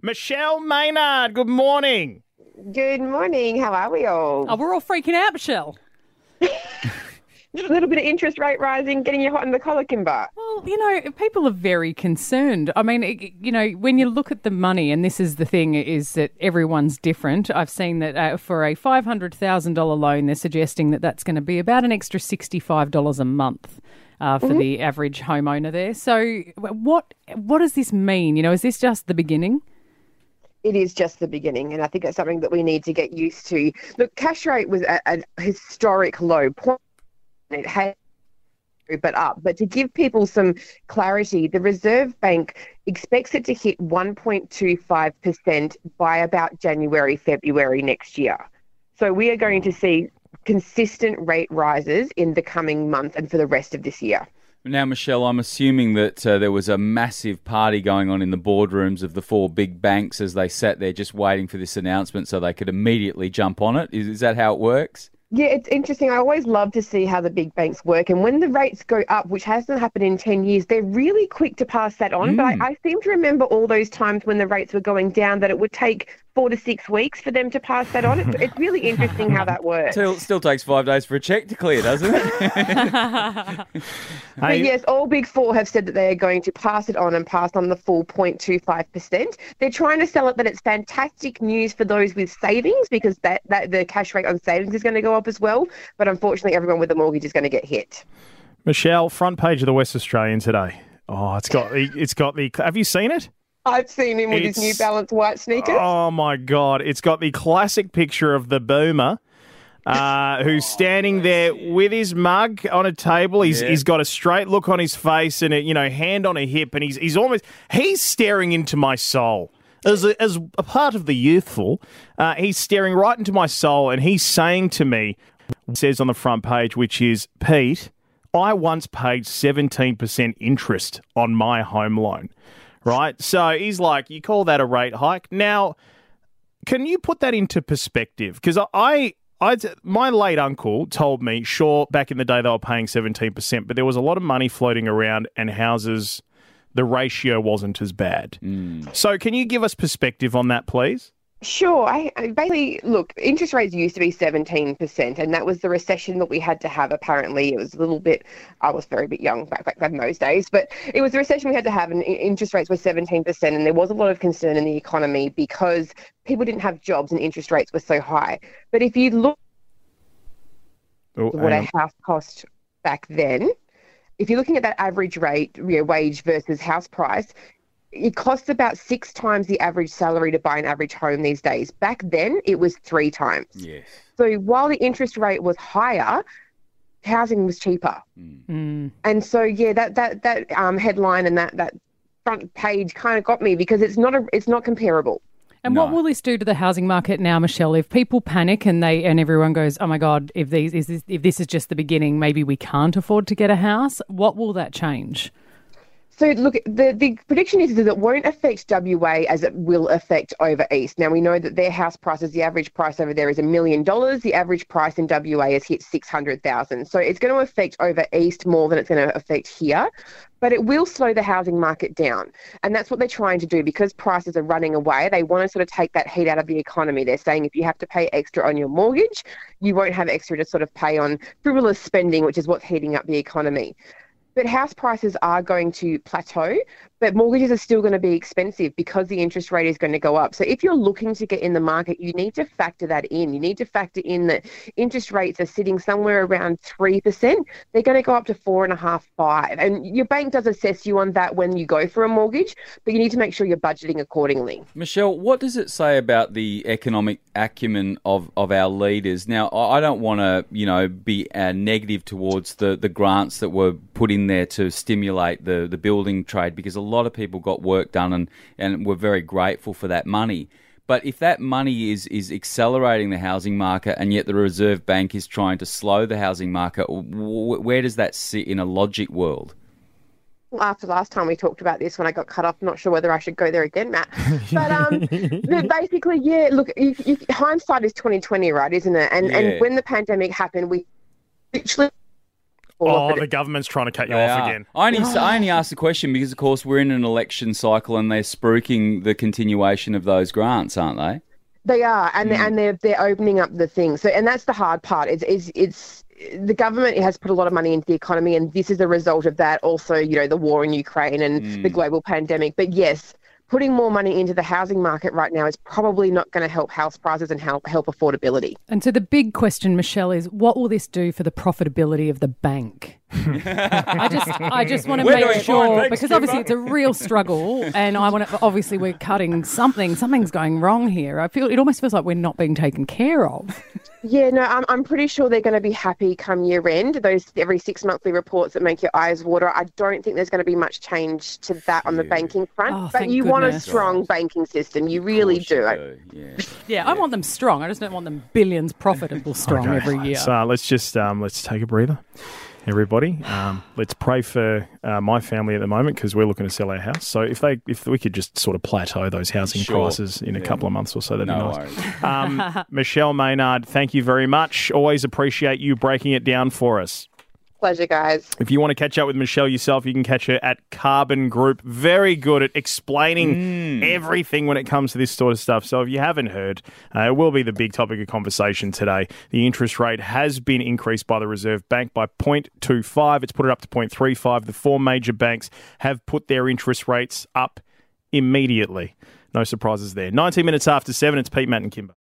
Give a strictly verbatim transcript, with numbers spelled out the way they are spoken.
Michelle Maynard, good morning. Good morning. How are we all? Oh, we're all freaking out, Michelle. Just a little bit of interest rate rising, getting you hot in the collar, Kimber. Well, you know, people are very concerned. I mean, it, you know, when you look at the money, and this is the thing, is that everyone's different. I've seen that uh, for a five hundred thousand dollars loan, they're suggesting that that's going to be about an extra sixty-five dollars a month uh, for mm-hmm. the average homeowner there. So what what does this mean? You know, is this just the beginning? It is just the beginning, and I think that's something that we need to get used to. Look, cash rate was at a historic low point. It had but up. But to give people some clarity, the Reserve Bank expects it to hit one point two five percent by about January, February next year. So we are going to see consistent rate rises in the coming month and for the rest of this year. Now, Michelle, I'm assuming that uh, there was a massive party going on in the boardrooms of the four big banks as they sat there just waiting for this announcement so they could immediately jump on it. Is, is that how it works? Yeah, it's interesting. I always love to see how the big banks work. And when the rates go up, which hasn't happened in ten years, they're really quick to pass that on. Mm. But I, I seem to remember all those times when the rates were going down that it would take four to six weeks for them to pass that on. It's, it's really interesting how that works. Still, still takes five days for a cheque to clear, doesn't it? But yes, all big four have said that they are going to pass it on and pass on the full zero point two five percent. They're trying to sell it that it's fantastic news for those with savings because that, that the cash rate on savings is going to go up as well. But unfortunately, everyone with a mortgage is going to get hit. Michelle, front page of the West Australian today. Oh, it's got the, it's got the, have you seen it? I've seen him with it's, his New Balance white sneakers. Oh, my God. It's got the classic picture of the boomer uh, who's standing there with his mug on a table. He's yeah. He's got a straight look on his face and, a, you know, hand on a hip. And he's he's almost, he's staring into my soul. As a, as a part of the youthful, uh, he's staring right into my soul and he's saying to me, it says on the front page, which is, Pete, I once paid seventeen percent interest on my home loan. Right? So he's like, you call that a rate hike? Now, can you put that into perspective? Because I, I, my late uncle told me, sure, back in the day they were paying seventeen percent, but there was a lot of money floating around and houses, the ratio wasn't as bad. Mm. So can you give us perspective on that, please? Sure. I, I basically, look, interest rates used to be seventeen percent, and that was the recession that we had to have, apparently. It was a little bit, I was very bit young back, back in those days, but it was the recession we had to have, and interest rates were seventeen percent, and there was a lot of concern in the economy because people didn't have jobs and interest rates were so high. But if you look oh, at what a house cost back then, if you're looking at that average rate, you know, wage versus house price, it costs about six times the average salary to buy an average home these days. Back then, it was three times. Yes. So while the interest rate was higher, housing was cheaper. Mm. And so, yeah, that that that um, headline and that, that front page kind of got me because it's not a it's not comparable. And No. what will this do to the housing market now, Michelle? If people panic and they and everyone goes, "Oh my God, if these is this, if this is just the beginning, maybe we can't afford to get a house." What will that change? So, look, the, the prediction is that it won't affect W A as it will affect over East. Now, we know that their house prices, the average price over there is a million dollars. The average price in W A has hit six hundred thousand dollars. So it's going to affect over East more than it's going to affect here. But it will slow the housing market down. And that's what they're trying to do because prices are running away. They want to sort of take that heat out of the economy. They're saying if you have to pay extra on your mortgage, you won't have extra to sort of pay on frivolous spending, which is what's heating up the economy. But house prices are going to plateau, but mortgages are still going to be expensive because the interest rate is going to go up. So if you're looking to get in the market, you need to factor that in. You need to factor in that interest rates are sitting somewhere around three percent. They're going to go up to four and a half, five. And your bank does assess you on that when you go for a mortgage, but you need to make sure you're budgeting accordingly. Michelle, what does it say about the economic acumen of, of our leaders? Now, I don't want to, you know, be uh, negative towards the, the grants that were put in there to stimulate the, the building trade because a lot of people got work done and, and were very grateful for that money. But if that money is, is accelerating the housing market and yet the Reserve Bank is trying to slow the housing market, w- where does that sit in a logic world? Well, after last time we talked about this when I got cut off, I'm not sure whether I should go there again, Matt. But um, basically, yeah, look, if, if, hindsight is twenty twenty, right, isn't it? And, Yeah. and when the pandemic happened, we literally... fall Oh, off at the it. government's trying to cut you They off are. again. I only, I only asked the question because, of course, we're in an election cycle and they're spruiking the continuation of those grants, aren't they? They are, and Hmm. they and they're they're opening up the thing. So, and that's the hard part. It's it's it's the government has put a lot of money into the economy, and this is a result of that. Also, you know, the war in Ukraine and Hmm. the global pandemic. But yes, putting more money into the housing market right now is probably not going to help house prices and help help affordability. And so the big question, Michelle, is what will this do for the profitability of the bank? I just, I just want to Where do I make find sure banks, because Kimber? obviously it's a real struggle, and I want to. Obviously, we're cutting something. Something's going wrong here. I feel it almost feels like we're not being taken care of. Yeah, no, I'm I'm pretty sure they're going to be happy come year end. Those every six monthly reports that make your eyes water. I don't think there's going to be much change to that on the banking front. Oh, but thank you want a goodness. strong banking system. You really Of course do. you do, Yeah. Yeah, I want them strong. I just don't want them billions profitable strong Okay, every year. So uh, let's just um, let's take a breather, everybody. Um, let's pray for uh, my family at the moment because we're looking to sell our house. So if they if we could just sort of plateau those housing Sure. prices in a Yeah. couple of months or so, that'd No be worries. nice. Um, Michelle Maynard, thank you very much. Always appreciate you breaking it down for us. Pleasure, guys. If you want to catch up with Michelle yourself, you can catch her at Carbon Group. Very good at explaining everything when it comes to this sort of stuff. So if you haven't heard, uh, it will be the big topic of conversation today. The interest rate has been increased by the Reserve Bank by zero point two five. It's put it up to zero point three five. The four major banks have put their interest rates up immediately. No surprises there. nineteen minutes after seven, it's Pete, Matt and Kimber.